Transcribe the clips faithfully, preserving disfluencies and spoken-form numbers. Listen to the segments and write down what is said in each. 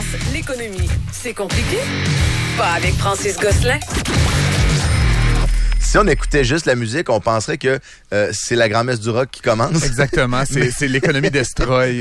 l'économie, c'est compliqué? Pas avec Francis Gosselin. Si on écoutait juste la musique, on penserait que euh, c'est la grand-messe du rock qui commence. Exactement, c'est, Mais... c'est l'économie d'Estroy.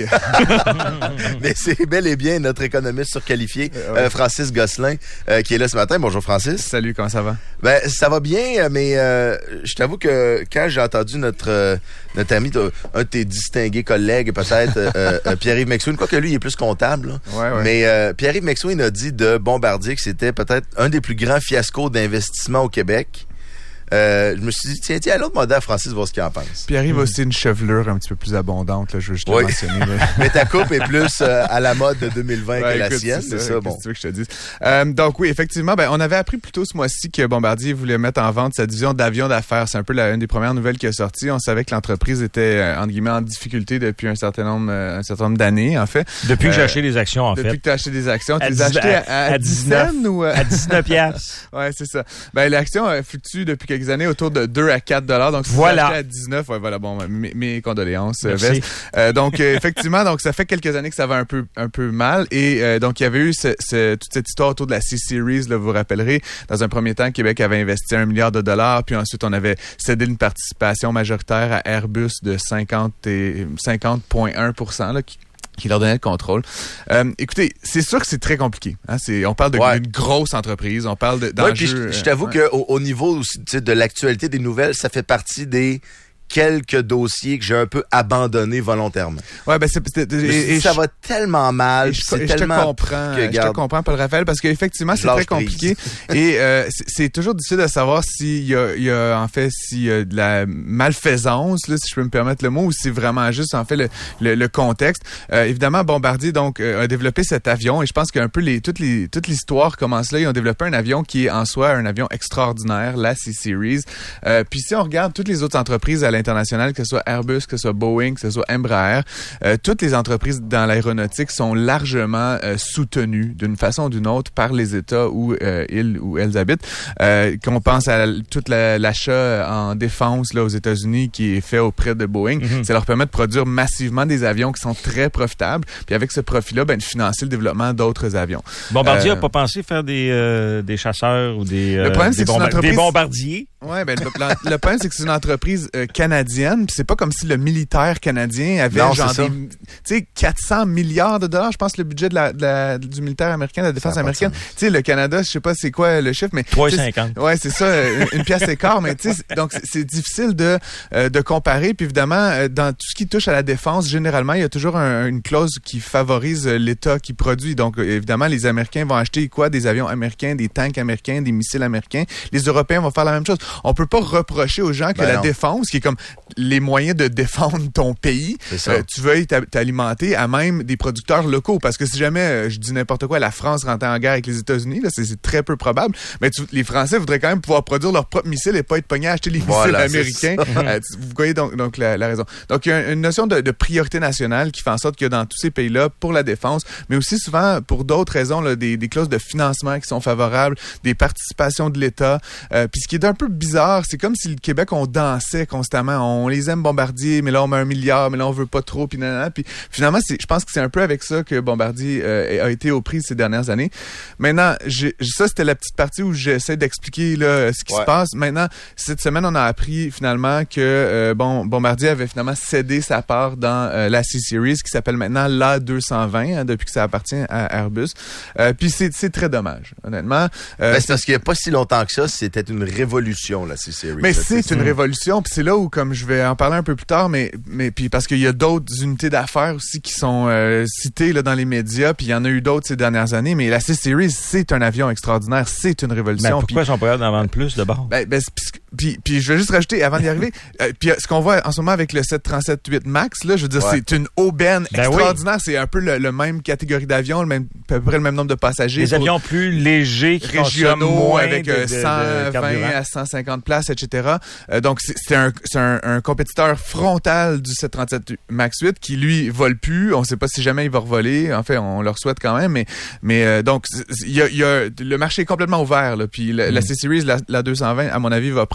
Mais c'est bel et bien notre économiste surqualifié, euh, ouais. euh, Francis Gosselin, euh, qui est là ce matin. Bonjour Francis. Salut, comment ça va? Ben ça va bien, mais euh, je t'avoue que quand j'ai entendu notre euh, notre ami, un de tes distingués collègues, peut-être euh, euh, Pierre-Yves McSween, quoique lui il est plus comptable, là. Ouais, ouais. Mais euh, Pierre-Yves McSween a dit de Bombardier que c'était peut-être un des plus grands fiascos d'investissement au Québec. Euh, je me suis dit, tiens, tiens, à l'autre modèle, Francis, voir ce qu'il en pense. Pierre-Yves a aussi une chevelure un petit peu plus abondante, là, je veux juste oui. le mentionner. Mais... mais ta coupe est plus euh, à la mode de deux mille vingt ouais, que la écoute, sienne, c'est ça, c'est ça bon. Qu'est-ce que tu veux que je te dise? Euh, donc oui, effectivement, ben, on avait appris plus tôt ce mois-ci que Bombardier voulait mettre en vente sa division d'avions d'affaires. C'est un peu la, une des premières nouvelles qui est sortie. On savait que l'entreprise était, euh, entre guillemets, en difficulté depuis un certain nombre, euh, un certain nombre d'années, en fait. Depuis euh, que j'ai acheté des actions, en depuis fait. Depuis que tu as acheté des actions. Tu à les as achetées à, à, à dix-neuf ou à... à dix-neuf piastres. Ouais, c'est ça. Ben, l'action euh, fluctue depuis quelques années autour de deux à quatre dollars. Donc, si voilà. tu as acheté à dix-neuf, ouais, voilà, bon, mes, mes condoléances, Vest. Euh, donc, euh, effectivement, donc, ça fait quelques années que ça va un peu, un peu mal. Et, euh, donc, il y avait eu ce, ce, toute cette histoire autour de la C-Series, là, vous vous rappellerez. Dans un premier temps, Québec avait investi un milliard de dollars. Puis ensuite, on avait cédé une participation majoritaire à Airbus de cinquante virgule un pour cent, là, qui qui leur donnait le contrôle. Euh, écoutez, c'est sûr que c'est très compliqué. Hein? C'est, on parle de, ouais. d'une grosse entreprise, on parle de, d'enjeux... Ouais, je, je t'avoue euh, qu'au au niveau aussi, de l'actualité des nouvelles, ça fait partie des quelques dossiers que j'ai un peu abandonnés volontairement. Ouais, ben c'est, c'est et, et ça je, va tellement mal. Et je, c'est et tellement je te comprends. que, je te comprends, Paul Raphaël, parce qu'effectivement, c'est très compliqué. et euh, c'est, c'est toujours difficile de savoir s'il y a, il y a en fait s'il y a de la malfaisance, là, si je peux me permettre le mot, ou si c'est vraiment juste en fait le, le, le contexte. Euh, évidemment, Bombardier donc euh, a développé cet avion, et je pense qu'un peu les toute les toute l'histoire commence là. Ils ont développé un avion qui est en soi un avion extraordinaire, la C-Series. Euh, puis si on regarde toutes les autres entreprises à l'international, que ce soit Airbus, que ce soit Boeing, que ce soit Embraer, euh, toutes les entreprises dans l'aéronautique sont largement euh, soutenues d'une façon ou d'une autre par les États où euh, ils ou elles habitent. Euh, qu'on pense à tout la, l'achat en défense là aux États-Unis qui est fait auprès de Boeing, mm-hmm. ça leur permet de produire massivement des avions qui sont très profitables. Puis avec ce profit-là, ben de financer le développement d'autres avions. Bombardier euh, n'a pas pensé faire des euh, des chasseurs ou des euh, le problème, des, c'est bomba- entreprise... des bombardiers. Ouais, ben le, le problème c'est que c'est une entreprise euh, canadienne, puis c'est pas comme si le militaire canadien avait non, genre des, tu sais, quatre cents milliards de dollars, je pense, le budget de la, de la du militaire américain, de la défense américaine. Tu sais, le Canada, je sais pas c'est quoi le chiffre, mais trois virgule cinquante. Ouais, c'est ça, une, une pièce écart, mais tu sais, donc c'est, c'est difficile de euh, de comparer. Puis évidemment, dans tout ce qui touche à la défense, généralement, il y a toujours un, une clause qui favorise l'État qui produit. Donc évidemment, les Américains vont acheter quoi? Des avions américains, des tanks américains, des missiles américains. Les Européens vont faire la même chose. On peut pas reprocher aux gens que ben la non. défense, qui est comme les moyens de défendre ton pays, euh, tu veuilles t'alimenter à même des producteurs locaux. Parce que si jamais, euh, je dis n'importe quoi, la France rentrait en guerre avec les États-Unis, là, c'est, c'est très peu probable, mais tu, les Français voudraient quand même pouvoir produire leurs propres missiles et pas être pognés à acheter les voilà, missiles américains. euh, tu, vous voyez donc, donc la, la raison. Donc, il y a une notion de, de priorité nationale qui fait en sorte que dans tous ces pays-là, pour la défense, mais aussi souvent pour d'autres raisons, là, des, des clauses de financement qui sont favorables, des participations de l'État. Euh, Puis ce qui est un peu bizarre, c'est comme si le Québec, on dansait constamment. On les aime Bombardier, mais là, on met un milliard, mais là, on veut pas trop, puis nanana. Puis finalement, c'est, je pense que c'est un peu avec ça que Bombardier euh, a été aux prises ces dernières années. Maintenant, j'ai, ça, c'était la petite partie où j'essaie d'expliquer là, ce qui ouais. se passe. Maintenant, cette semaine, on a appris finalement que euh, bon, Bombardier avait finalement cédé sa part dans euh, la C-Series, qui s'appelle maintenant l'A deux cent vingt, hein, depuis que ça appartient à Airbus. Euh, puis c'est, c'est très dommage, honnêtement. Euh, ben, c'est parce qu'il n'y a pas si longtemps que ça, c'était une révolution, la C-Series. Mais c'est, c'est une révolution, puis c'est là où, comme je vais en parler un peu plus tard, mais mais puis parce qu'il y a d'autres unités d'affaires aussi qui sont euh, citées là dans les médias, puis il y en a eu d'autres ces dernières années, mais la C-Series, c'est un avion extraordinaire, c'est une révolution. Mais pourquoi ils sont pas capables d'en vendre plus d'abord? Ben, ben puis puis je vais juste rajouter avant d'y arriver, euh, puis ce qu'on voit en ce moment avec le sept trente-sept huit Max, là, je veux dire, ouais. c'est une aubaine ben extraordinaire, oui. C'est un peu le, le même catégorie d'avion, le même à peu près le même nombre de passagers. Les avions plus légers, qui régionaux moins avec de, de, cent vingt à cent cinquante places, et cetera. Euh, donc c'est, c'est un c'est un, un compétiteur frontal du sept trente-sept Max huit qui lui vole plus. On sait pas si jamais il va revoler. En fait, on leur souhaite quand même, mais mais euh, donc il y a, y a le marché est complètement ouvert là. Puis la, mm. la C-Series, la, la deux cent vingt, à mon avis, va prendre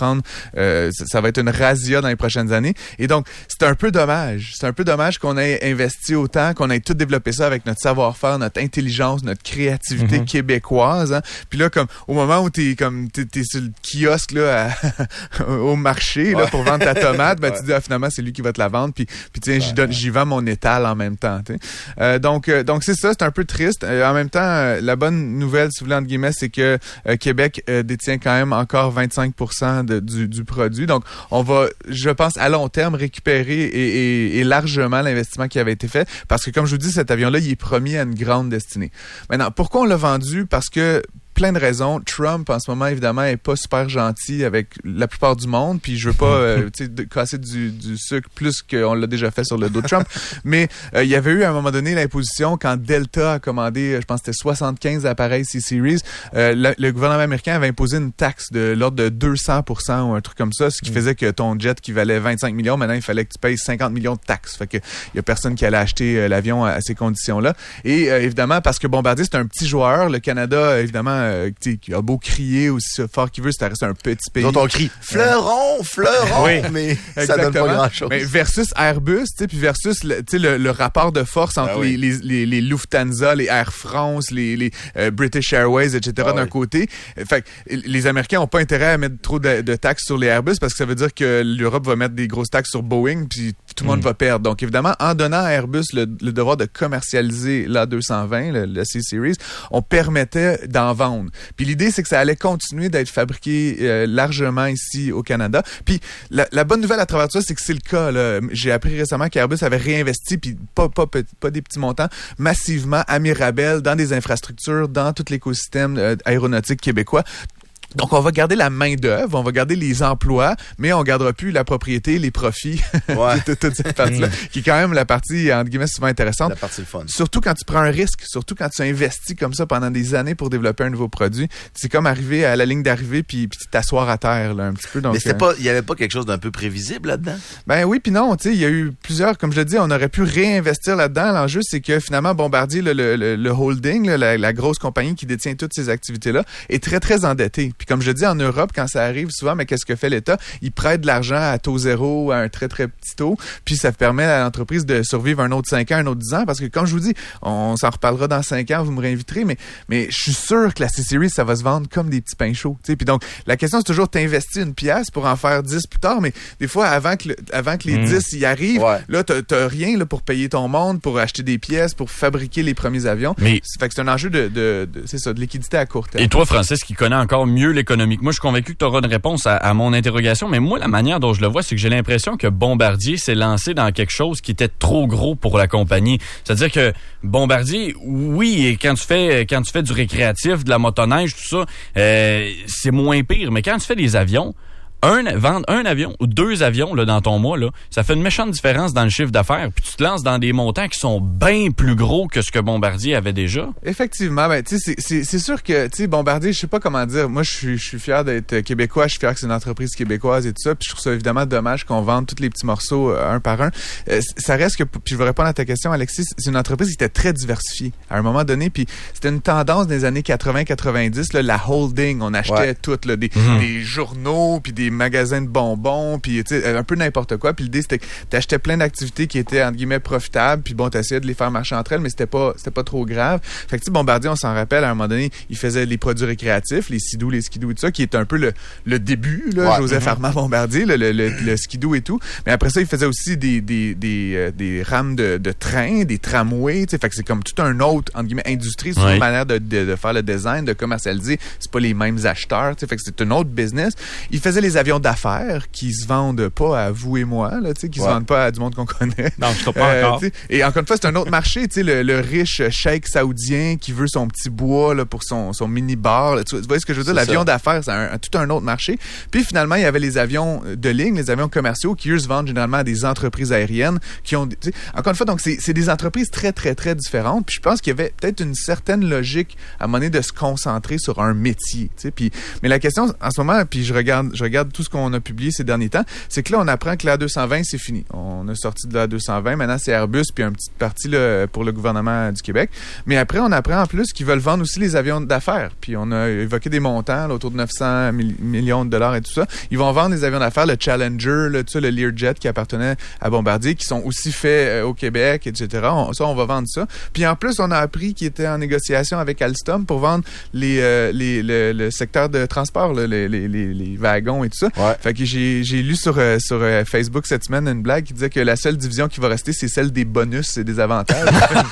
prendre, euh, ça, ça va être une razzia dans les prochaines années. Et donc, c'est un peu dommage. C'est un peu dommage qu'on ait investi autant, qu'on ait tout développé ça avec notre savoir-faire, notre intelligence, notre créativité mm-hmm. québécoise. Hein. Puis là, comme au moment où t'es comme t'es, t'es sur le kiosque là à, au marché ouais. là pour vendre ta tomate, ben ouais. tu dis ah, finalement c'est lui qui va te la vendre. Puis puis tiens, ouais, j'y donne, ouais. j'y vends mon étal en même temps. Euh, donc euh, donc c'est ça, c'est un peu triste. Euh, en même temps, euh, la bonne nouvelle, si vous voulez entre guillemets, c'est que euh, Québec euh, détient quand même encore vingt-cinq pour cent de, du, du produit. Donc on va, je pense, à long terme récupérer et, et, et largement l'investissement qui avait été fait, parce que comme je vous dis, cet avion-là, il est promis à une grande destinée. Maintenant, pourquoi on l'a vendu? Parce que plein de raisons. Trump, en ce moment, évidemment, est pas super gentil avec la plupart du monde, puis je veux pas euh, tu sais, casser du, du sucre plus qu'on l'a déjà fait sur le dos de Trump, mais euh, il y avait eu à un moment donné l'imposition quand Delta a commandé, je pense que c'était soixante-quinze appareils C-Series, euh, le, le gouvernement américain avait imposé une taxe de l'ordre de deux cents pour cent ou un truc comme ça, ce qui mm. faisait que ton jet qui valait vingt-cinq millions, maintenant il fallait que tu payes cinquante millions de taxes. Fait que il y a personne qui allait acheter euh, l'avion à, à ces conditions-là. Et euh, évidemment, parce que Bombardier, c'est un petit joueur, le Canada, évidemment, Euh, qui a beau crier aussi fort qu'il veut, ça reste un petit pays. Donc on crie fleuron, fleuron, oui, mais ça exactement. Donne pas grand-chose. Mais versus Airbus, tu sais, puis versus le, le, le rapport de force entre ah oui. les, les, les Lufthansa, les Air France, les, les euh, British Airways, et cetera ah d'un oui. côté. Fait que les Américains n'ont pas intérêt à mettre trop de, de taxes sur les Airbus parce que ça veut dire que l'Europe va mettre des grosses taxes sur Boeing, puis tout le monde mm. va perdre. Donc évidemment, en donnant à Airbus le, le devoir de commercialiser l'A deux cent vingt, le, le C-Series, on permettait d'en vendre. Puis l'idée, c'est que ça allait continuer d'être fabriqué euh, largement ici au Canada. Puis la, la bonne nouvelle à travers tout ça, c'est que c'est le cas. Là. J'ai appris récemment qu'Airbus avait réinvesti, puis pas, pas, pas, pas des petits montants, massivement à Mirabel, dans des infrastructures, dans tout l'écosystème euh, aéronautique québécois. Donc, on va garder la main-d'œuvre, on va garder les emplois, mais on gardera plus la propriété, les profits ouais. de toute cette partie-là, qui est quand même la partie, entre guillemets, souvent intéressante. La partie le fun. Surtout quand tu prends un risque, surtout quand tu investis comme ça pendant des années pour développer un nouveau produit. C'est comme arriver à la ligne d'arrivée puis, puis t'asseoir à terre, là, un petit peu. Donc, mais c'était euh... pas, il y avait pas quelque chose d'un peu prévisible là-dedans? Ben oui, puis non, tu sais, il y a eu plusieurs, comme je le dis, on aurait pu réinvestir là-dedans. L'enjeu, c'est que finalement, Bombardier, le, le, le, le holding, là, la, la grosse compagnie qui détient toutes ces activités-là, est très, très endettée. Puis comme je le dis, en Europe, quand ça arrive souvent, mais qu'est-ce que fait l'État? Il prête de l'argent à taux zéro, à un très, très petit taux, puis ça permet à l'entreprise de survivre un autre cinq ans, un autre dix ans, parce que comme je vous dis, on s'en reparlera dans cinq ans, vous me réinviterez, mais, mais je suis sûr que la C-Series, ça va se vendre comme des petits pains chauds. Puis donc, la question, c'est toujours t'investis une pièce pour en faire dix plus tard, mais des fois, avant que, le, avant que les mmh. dix y arrivent, ouais. là, t'as, t'as rien là, pour payer ton monde, pour acheter des pièces, pour fabriquer les premiers avions. Mais ça fait que c'est un enjeu de, de, de, c'est ça, de liquidité à court terme. Et toi, Francis, qui connais encore mieux l'économie que moi, je suis convaincu que tu auras une réponse À, à mon interrogation, mais moi, la manière dont je le vois, c'est que j'ai l'impression que Bombardier s'est lancé dans quelque chose qui était trop gros pour la compagnie. C'est-à-dire que Bombardier, oui, quand tu fais quand tu fais du récréatif, de la motoneige, tout ça, euh, c'est moins pire. Mais quand tu fais des avions, Un, vendre un avion ou deux avions là, dans ton mois, là, ça fait une méchante différence dans le chiffre d'affaires. Puis tu te lances dans des montants qui sont bien plus gros que ce que Bombardier avait déjà. Effectivement, ben tu sais, c'est, c'est, c'est sûr que tu sais Bombardier, je sais pas comment dire. Moi, je suis, je suis fier d'être québécois. Je suis fier que c'est une entreprise québécoise et tout ça. Puis je trouve ça évidemment dommage qu'on vende tous les petits morceaux euh, un par un. Euh, ça reste que, puis je vais répondre à ta question, Alexis. C'est une entreprise qui était très diversifiée à un moment donné. Puis c'était une tendance des années quatre-vingts quatre-vingt-dix, là, la holding. On achetait ouais. tout, là, des, mm-hmm. des journaux puis des magasins de bonbons, puis tu sais, un peu n'importe quoi. Puis l'idée, c'était que t'achetais plein d'activités qui étaient, entre guillemets, profitables, puis bon, t'essayais de les faire marcher entre elles, mais c'était pas c'était pas trop grave. Fait que tu sais, Bombardier, on s'en rappelle, à un moment donné, il faisait les produits récréatifs, les Sea-Doo, les Ski-Doo et tout ça, qui est un peu le, le début, là, ouais, Joseph mm-hmm. Armand Bombardier, le, le, le, le Ski-Doo et tout. Mais après ça, il faisait aussi des des des, euh, des rames de, de train, des tramways, tu sais. Fait que c'est comme tout un autre, entre guillemets, industrie, c'est ouais. une manière de, de, de faire le design, de commercialiser. C'est pas les mêmes acheteurs, tu sais. Fait que c'est un autre business. Il faisait les avions d'affaires qui se vendent pas à vous et moi, là, tu sais, qui ouais. se vendent pas à du monde qu'on connaît. Non, je crois pas euh, encore. Et encore une fois, c'est un autre marché, tu sais, le, le riche cheikh saoudien qui veut son petit bois là, pour son, son mini-bar. Là, tu vois ce que je veux dire? C'est L'avion ça. d'affaires, c'est un, un, tout un autre marché. Puis finalement, il y avait les avions de ligne, les avions commerciaux qui, eux, se vendent généralement à des entreprises aériennes qui ont... Encore une fois, donc, c'est, c'est des entreprises très, très, très différentes. Puis je pense qu'il y avait peut-être une certaine logique à un moment donné de se concentrer sur un métier. Tu sais. Puis, mais la question, en ce moment, puis je regarde, je regarde tout ce qu'on a publié ces derniers temps, c'est que là, on apprend que l'A deux cent vingt, c'est fini. On a sorti de l'A deux cent vingt. Maintenant, c'est Airbus, puis une petite partie là, pour le gouvernement du Québec. Mais après, on apprend en plus qu'ils veulent vendre aussi les avions d'affaires. Puis on a évoqué des montants, là, autour de neuf cents millions de dollars et tout ça. Ils vont vendre les avions d'affaires, le Challenger, là, tout ça, le Learjet qui appartenait à Bombardier, qui sont aussi faits euh, au Québec, et cetera. On, ça, on va vendre ça. Puis en plus, on a appris qu'ils étaient en négociation avec Alstom pour vendre les, euh, les, le, le secteur de transport, là, les, les, les, les wagons et tout ça. Ouais. Fait que j'ai, j'ai lu sur, euh, sur euh, Facebook cette semaine une blague qui disait que la seule division qui va rester, c'est celle des bonus et des avantages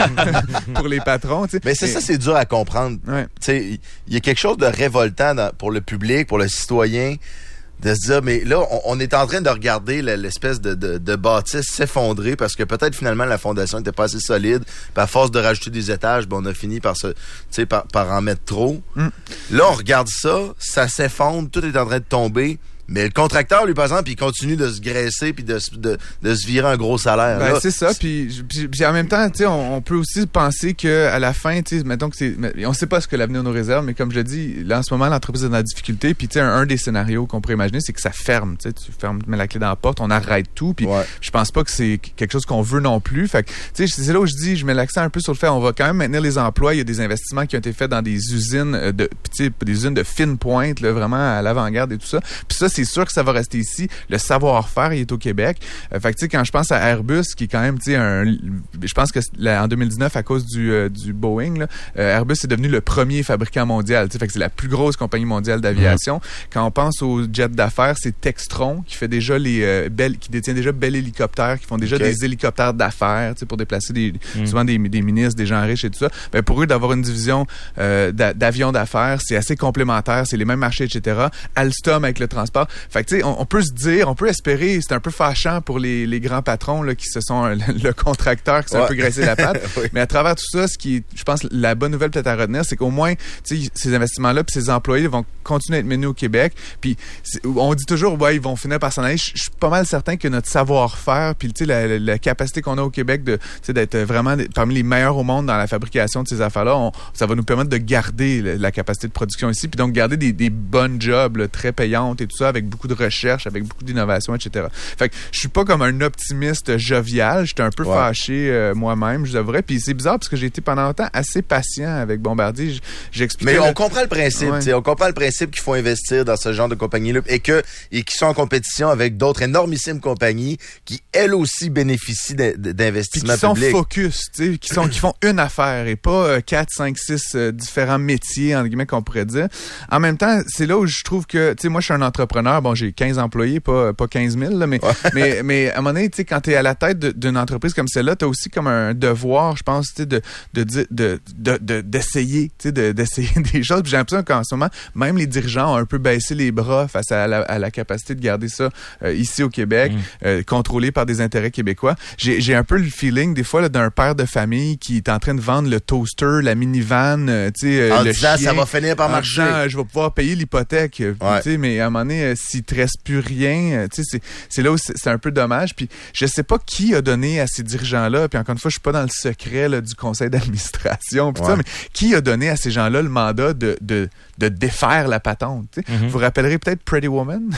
pour les patrons. T'sais. Mais c'est et... ça, c'est dur à comprendre. Ouais. Il y a quelque chose de révoltant dans, pour le public, pour le citoyen, de se dire, mais là, on, on est en train de regarder l'espèce de, de, de bâtisse s'effondrer parce que peut-être finalement la fondation n'était pas assez solide. Puis à force de rajouter des étages, ben, on a fini par, se, par, par en mettre trop. Mm. Là, on regarde ça, ça s'effondre, tout est en train de tomber. Mais le contracteur, lui, par exemple, il continue de se graisser puis de, de, de se virer un gros salaire. Ben, là. c'est ça. Puis, puis, puis en même temps, tu sais, on, on peut aussi penser qu'à la fin, tu sais, mettons que c'est, on sait pas ce que l'avenir nous réserve, mais comme je dis, là, en ce moment, l'entreprise est dans la difficulté. Puis, tu sais, un, un des scénarios qu'on pourrait imaginer, c'est que ça ferme. Tu sais, tu fermes, tu mets la clé dans la porte, on arrête tout. Puis, ouais. je pense pas que c'est quelque chose qu'on veut non plus. Fait que, tu sais, c'est là où je dis, je mets l'accent un peu sur le fait, on va quand même maintenir les emplois. Il y a des investissements qui ont été faits dans des usines de, tu sais, des usines de fine pointe, là, vraiment à l'avant-garde et tout ça. Puis ça, c'est sûr que ça va rester ici. Le savoir-faire, il est au Québec. Euh, fait que, tu sais, quand je pense à Airbus, qui est quand même, tu sais, un, je pense que là, en deux mille dix-neuf, à cause du, euh, du Boeing, là, euh, Airbus est devenu le premier fabricant mondial. Tu sais, fait que c'est la plus grosse compagnie mondiale d'aviation. Mmh. Quand on pense aux jets d'affaires, c'est Textron qui fait déjà les, euh, Bell, qui détient déjà Bell Hélicoptères, qui font déjà okay. des hélicoptères d'affaires, tu sais, pour déplacer des, mmh. souvent des, des ministres, des gens riches et tout ça. Ben, pour eux, d'avoir une division euh, d'avions d'affaires, c'est assez complémentaire, c'est les mêmes marchés, et cetera. Alstom avec le transport. Fait que, tu sais, on, on peut se dire, on peut espérer, c'est un peu fâchant pour les, les grands patrons là, qui se sont le, le contracteur qui s'est ouais. un peu graissé la patte. oui. Mais à travers tout ça, ce qui est, je pense, la bonne nouvelle peut-être à retenir, c'est qu'au moins, tu sais, ces investissements-là puis ces employés vont continuer à être menés au Québec. Puis on dit toujours, ouais, ils vont finir par s'en aller. Je suis pas mal certain que notre savoir-faire puis tu sais, la, la capacité qu'on a au Québec de, tu sais, d'être vraiment parmi les meilleurs au monde dans la fabrication de ces affaires-là, on, ça va nous permettre de garder la, la capacité de production ici, puis donc garder des, des bonnes jobs là, très payantes et tout ça, avec beaucoup de recherche, avec beaucoup d'innovation, et cetera. Fait que je suis pas comme un optimiste jovial, j'étais un peu ouais. fâché euh, moi-même, je devrais. Puis c'est bizarre parce que j'ai été pendant longtemps assez patient avec Bombardier. J'expliquais. Mais on le... comprend le principe, ouais. on comprend le principe qu'il faut investir dans ce genre de compagnie-là et que et qui sont en compétition avec d'autres énormissimes compagnies qui elles aussi bénéficient d'investissements publics. Qui sont focus, tu sais, qui sont qui font une affaire et pas euh, quatre, cinq, six euh, différents métiers entre guillemets qu'on pourrait dire. En même temps, c'est là où je trouve que, tu sais, moi je suis un entrepreneur, bon j'ai quinze employés, pas pas quinze mille là, mais ouais. mais mais à un moment donné, tu sais, quand t'es à la tête d'une entreprise comme celle-là, t'as aussi comme un devoir, je pense, tu sais, de de de de de, de d'essayer, tu sais, de, d'essayer des choses. Puis j'ai l'impression qu'en ce moment, même les dirigeants ont un peu baissé les bras face à la, à la capacité de garder ça euh, ici au Québec, mmh. euh, contrôlé par des intérêts québécois. J'ai j'ai un peu le feeling des fois là, d'un père de famille qui est en train de vendre le toaster, la minivan, euh, tu sais, euh, le disant, chien. Ça va finir par en marcher. Disant, je vais pouvoir payer l'hypothèque. Ouais. Tu sais, mais à un moment donné, euh, s'il te reste plus rien, euh, tu sais, c'est c'est là où c'est, c'est un peu dommage. Puis je sais pas qui a donné à ces dirigeants-là. Puis encore une fois, je suis pas dans le secret là, du conseil d'administration. Puis ouais. ça, mais qui a donné à ces gens-là le mandat de de de défaire la patente. Mm-hmm. Vous vous rappellerez peut-être Pretty Woman.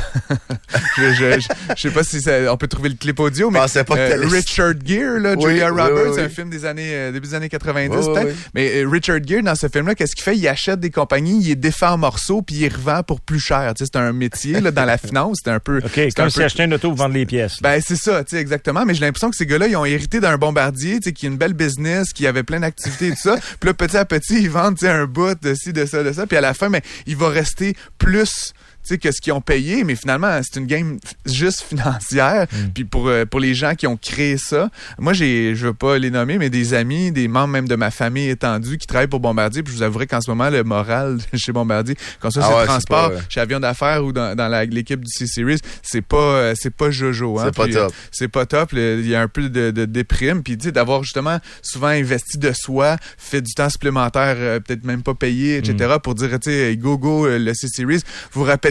je, je, je, je sais pas si ça, on peut trouver le clip audio, mais pas euh, Richard Gere, là, oui, Julia Roberts, oui, oui, c'est oui. un film des années euh, début des années quatre-vingt-dix oui, peut-être. oui. Mais euh, Richard Gere dans ce film-là, qu'est-ce qu'il fait? Il achète des compagnies, il les défait en morceaux, puis il les revend pour plus cher. Tu sais, c'est un métier là dans la finance, c'est un peu. Ok, c'est comme un si peu... acheter une auto pour vendre les pièces. Là. Ben c'est ça, tu sais exactement. Mais j'ai l'impression que ces gars-là, ils ont hérité d'un Bombardier, tu sais, qui a une belle business, qui avait plein d'activités et tout ça. Puis là, petit à petit, ils vendent, tu sais, un bout de ci, de ça, de ça. Puis à la fin, mais il va rester plus, tu sais, que ce qu'ils ont payé, mais finalement, c'est une game juste financière. Mm. Puis pour euh, pour les gens qui ont créé ça, moi, j'ai, je veux pas les nommer, mais des amis, des membres même de ma famille étendue qui travaillent pour Bombardier. Puis je vous avouerai qu'en ce moment, le moral chez Bombardier, quand ça, ah c'est ouais, le transport, c'est pas, ouais. chez Avion d'affaires ou dans, dans la, l'équipe du C-Series, c'est pas euh, c'est pas jojo. Hein? C'est pas puis, top. Euh, c'est pas top. Il y a un peu de, de déprime. Puis tu sais, d'avoir justement souvent investi de soi, fait du temps supplémentaire, euh, peut-être même pas payé, et cetera. Mm. Pour dire, tu sais, go, go, le C-Series. Vous vous rappelez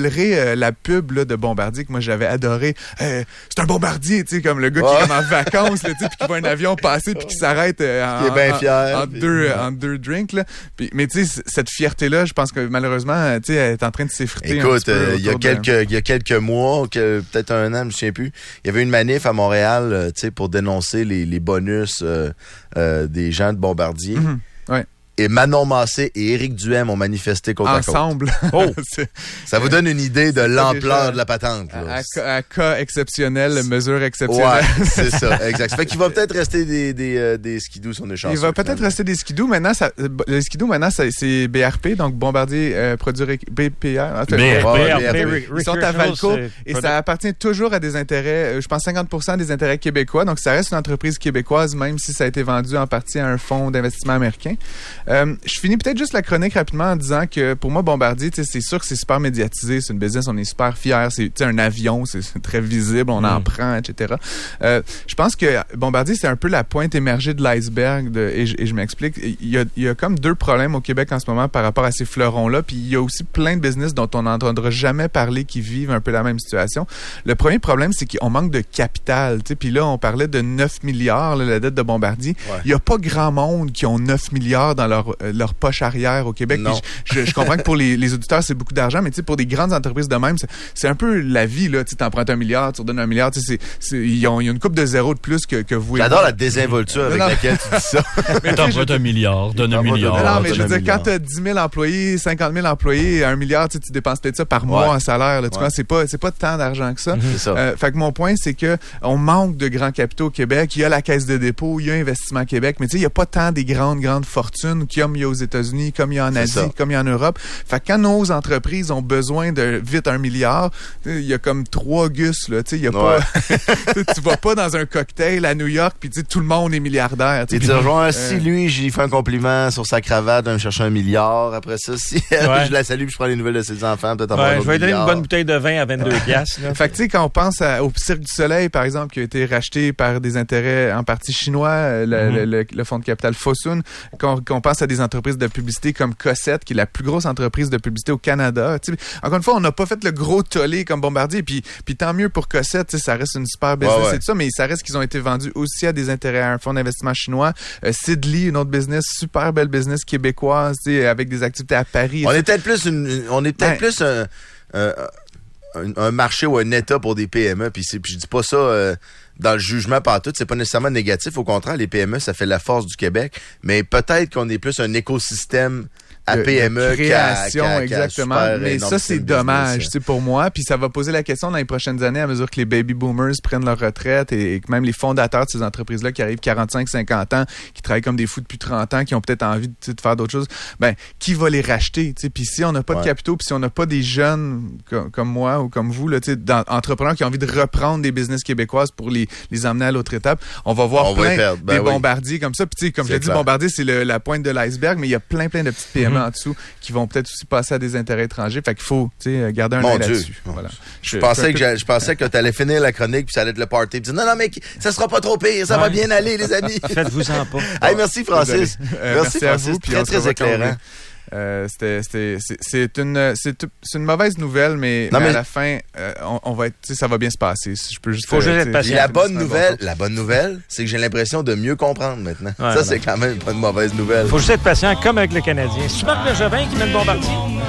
rappellerez euh, la pub là, de Bombardier que moi j'avais adoré. Euh, c'est un bombardier, tu sais, comme le gars qui est comme en vacances, là, tu sais, puis qui voit un avion passer puis qui s'arrête euh, en, qui est bien fier, en, en, puis, deux, ouais. en deux drinks. Là. Puis, mais tu sais, cette fierté-là, je pense que malheureusement, tu sais, elle est en train de s'effriter. Écoute, il euh, y a quelques, de... il y a quelques mois, que, peut-être un an, je me souviens plus, il y avait une manif à Montréal, euh, tu sais, pour dénoncer les, les bonus euh, euh, des gens de Bombardier. Mm-hmm. Ouais. Et Manon Massé et Éric Duhem ont manifesté côte à côte. Ensemble. Oh! Ça vous donne une idée de l'ampleur déjà... de la patente. Là. À, à cas exceptionnel, mesure exceptionnelle. Ouais, c'est ça, exact. Ça fait qu'il va peut-être rester des, des, euh, des skidoo sur nos chansons. Il va peut-être finalement. rester des skidoo. Maintenant, ça, le skidoo, maintenant, ça, c'est B R P, donc Bombardier euh, Produits B P R. Ah, B R P. Ils sont à Valco et ça appartient toujours à des intérêts, je pense cinquante pour cent des intérêts québécois. Donc, ça reste une entreprise québécoise, même si ça a été vendu en partie à un fonds d'investissement américain. Euh, je finis peut-être juste la chronique rapidement en disant que pour moi, Bombardier, c'est sûr que c'est super médiatisé. C'est une business, on est super fiers. C'est un avion, c'est très visible, on mm. en prend, et cetera. Euh, je pense que Bombardier, c'est un peu la pointe émergée de l'iceberg. Et, et je m'explique. Il y, a, il y a comme deux problèmes au Québec en ce moment par rapport à ces fleurons-là. Puis il y a aussi plein de business dont on n'entendra jamais parler qui vivent un peu la même situation. Le premier problème, c'est qu'on manque de capital. Puis là, on parlait de neuf milliards, là, la dette de Bombardier. Ouais. Il n'y a pas grand monde qui ont neuf milliards dans leur, euh, leur poche arrière au Québec. Je, je, je comprends que pour les, les auditeurs, c'est beaucoup d'argent, mais pour des grandes entreprises de même, c'est un peu la vie. Tu empruntes un milliard, tu redonnes un milliard. Il y a une coupe de zéro de plus que, que vous. J'adore la désinvolture avec non. laquelle tu dis ça. Mais t'empruntes un milliard, donne un milliard. Non, non mais je veux dire, quand tu as dix mille employés, cinquante mille employés, un milliard, tu dépenses peut-être ça par mois ouais. en salaire. Là, tu ouais. vois, c'est pas, c'est pas tant d'argent que ça. Mm-hmm. ça. Euh, fait que mon point, c'est que on manque de grands capitaux au Québec. Il y a la Caisse de dépôt, il y a Investissement Québec, mais tu sais, il n'y a pas tant des grandes, grandes fortunes comme il y a aux États-Unis, comme il y a en Asie, comme il y a en Europe. Fait que quand nos entreprises ont besoin de vite un milliard, il y a comme trois gus, là. Tu sais, il y a ouais. pas. Tu vas pas dans un cocktail à New York, puis tout le monde est milliardaire. Et tu rejoins, euh, si lui, j'y fais un compliment sur sa cravate, de me chercher un milliard. Après ça, si ouais. je la salue, puis je prends les nouvelles de ses enfants, peut-être ouais, je vais lui donner une bonne bouteille de vin à vingt-deux piastres. Fait que tu sais, quand on pense à, au Cirque du Soleil, par exemple, qui a été racheté par des intérêts en partie chinois, le, mm-hmm. le, le, le fonds de capital Fosun, qu'on qu'on pense à des entreprises de publicité comme Cossette, qui est la plus grosse entreprise de publicité au Canada. T'sais, encore une fois, on n'a pas fait le gros tollé comme Bombardier, puis, puis tant mieux pour Cossette, ça reste une super business ouais, ouais. et tout ça, mais ça reste qu'ils ont été vendus aussi à des intérêts à un fonds d'investissement chinois. Euh, Sidley, une autre business, super belle business québécoise, avec des activités à Paris. On est peut-être plus, une, on est peut-être ouais. plus un, un, un, un marché ou un État pour des P M E, puis je dis pas ça... Euh, dans le jugement par tout, c'est pas nécessairement négatif. Au contraire, les P M E, ça fait la force du Québec. Mais peut-être qu'on est plus un écosystème à P M E création, qu'à, qu'à, exactement. qu'à mais ça, c'est dommage pour moi. Puis ça va poser la question dans les prochaines années à mesure que les baby boomers prennent leur retraite et, et que même les fondateurs de ces entreprises-là qui arrivent quarante-cinq cinquante ans, qui travaillent comme des fous depuis trente ans, qui ont peut-être envie de, de faire d'autres choses, ben qui va les racheter? Puis si on n'a pas ouais. de capitaux, puis si on n'a pas des jeunes comme, comme moi ou comme vous, là, dans, entrepreneurs qui ont envie de reprendre des business québécoises pour les, les emmener à l'autre étape, on va voir on plein va ben des oui. bombardiers comme ça. Puis comme je l'ai dit, Bombardier, c'est le, la pointe de l'iceberg, mais il y a plein plein de petites P M E mm-hmm. en dessous qui vont peut-être aussi passer à des intérêts étrangers. Fait qu'il faut garder un œil là-dessus. Voilà. Je, je, pensais que je pensais que tu allais finir la chronique puis ça allait être le party. Puis non, non, mais ça sera pas trop pire. Ça ouais. va bien aller, les amis. Faites-vous-en pas. Hey, merci, Francis. Euh, merci, merci Francis. À vous, très, très éclairant. Euh, c'était, c'était, c'est, c'est une, c'est, c'est une mauvaise nouvelle, mais, non, mais, mais à la fin, euh, on, on va être, ça va bien se passer. Si je peux juste. Faut juste être patient. La bonne nouvelle, bon la bonne nouvelle, c'est que j'ai l'imprestion de mieux comprendre maintenant. Ouais, ça, non. c'est quand même pas une mauvaise nouvelle. Faut juste être patient, comme avec le Canadien. C'est Marc Bergevin qui met le Bombardier.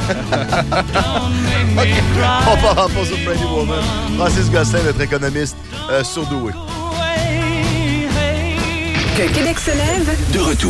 Okay. On part en pause sur Pretty Woman. Francis Gosselin, notre économiste euh, surdoué. Que Québec se lève. De retour.